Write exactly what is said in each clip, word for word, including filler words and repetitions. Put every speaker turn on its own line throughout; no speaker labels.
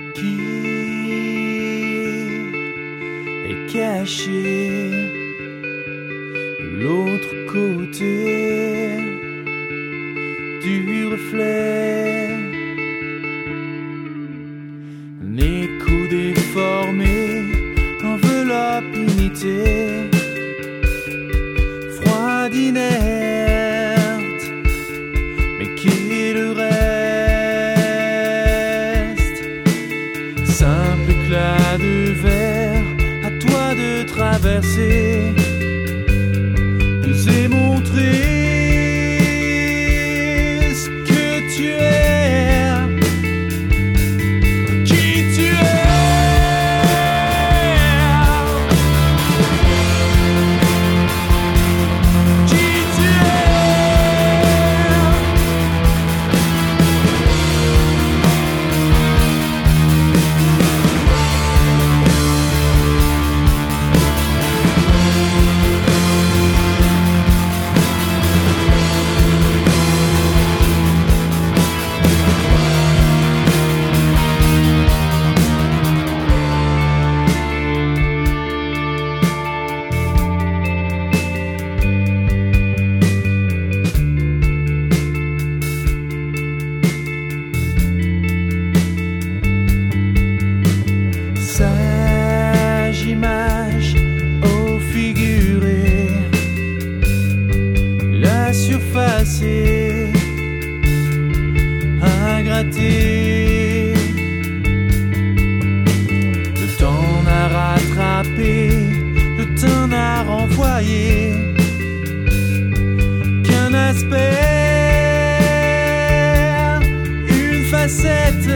qui est caché de l'autre côté du reflet. Un écho déformé enveloppe unité, froide, inerte, mais qui est le reste? Simple éclat de verre, à toi de traverser, d'oser montrer ce que tu es. Sage image au figuré, la surface est à gratter. Le temps n'a rattrapé, le temps n'a renvoyé qu'un aspect, une facette.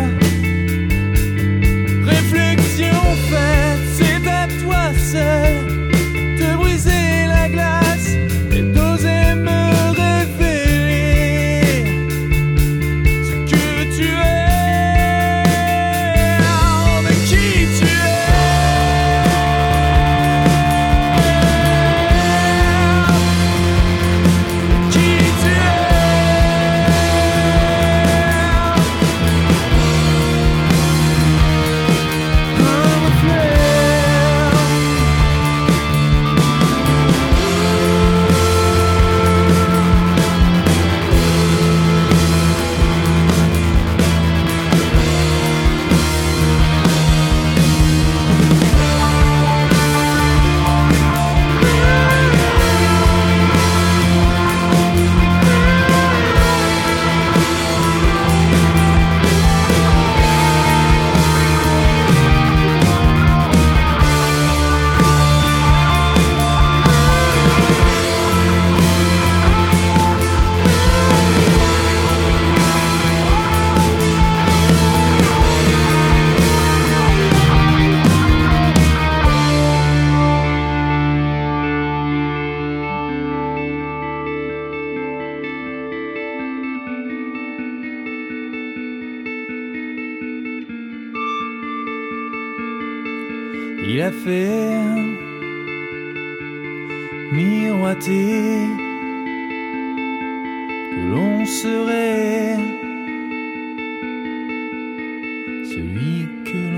Réflexion faite, c'est à toi seul de briser la glace et d'oser me révéler ce que tu es, de qui tu es, de qui tu es. Il a fait miroiter que l'on serait celui que